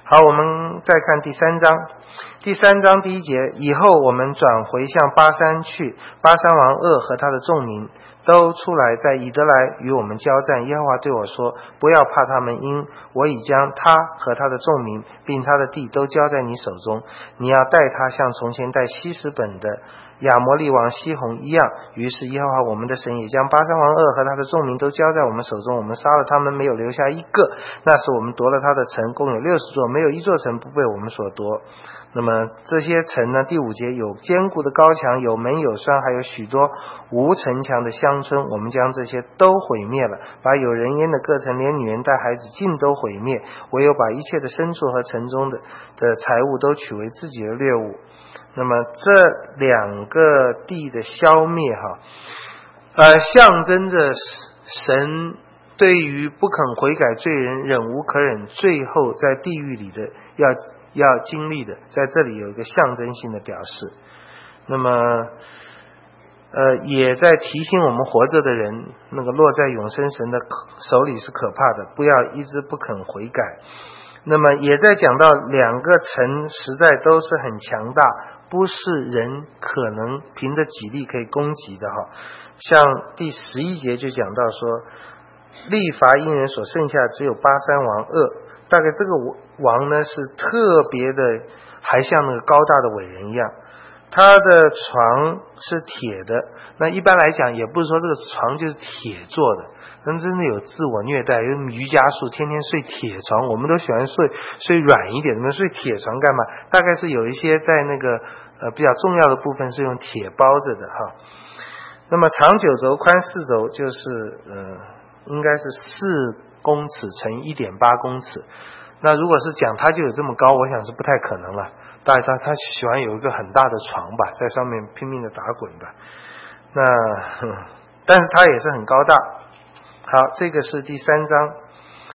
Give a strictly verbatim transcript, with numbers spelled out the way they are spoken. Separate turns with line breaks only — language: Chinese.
好，我们再看第三章。第三章第一节，以后我们转回向巴山去，巴山王噩和他的众民都出来，在以德来与我们交战。耶和华对我说，不要怕他们，因我已将他和他的众民并他的地都交在你手中，你要带他像从前带西什本的亚摩利王西宏一样。于是耶和华我们的神也将巴山王噩和他的众民都交在我们手中，我们杀了他们，没有留下一个。那时我们夺了他的城，共有六十座，没有一座城不被我们所夺。那么这些城呢，第五节，有坚固的高墙，有门有栓，还有许多无城墙的乡村，我们将这些都毁灭了，把有人烟的各城，连女人带孩子尽都毁灭，唯有把一切的牲畜和城中的的财物都取为自己的掠物。那么这两个地的消灭哈，呃，象征着神对于不肯悔改罪人忍无可忍，最后在地狱里的要要经历的，在这里有一个象征性的表示。那么呃，也在提醒我们活着的人，那个落在永生神的手里是可怕的，不要一直不肯悔改。那么也在讲到两个城实在都是很强大，不是人可能凭着己力可以攻击的哈。像第十一节就讲到说，利乏因人所剩下只有巴山王噩，大概这个王呢是特别的，还像那个高大的伟人一样，他的床是铁的。那一般来讲也不是说这个床就是铁做的，人真的有自我虐待，有瑜伽术天天睡铁床，我们都喜欢睡睡软一点，怎么睡铁床干嘛？大概是有一些在那个呃比较重要的部分是用铁包着的哈。那么长九轴宽四轴就是呃应该是四公尺乘 一点八公尺。那如果是讲它就有这么高，我想是不太可能了。大概他他喜欢有一个很大的床吧，在上面拼命的打滚吧。那但是它也是很高大。好，这个是第三章。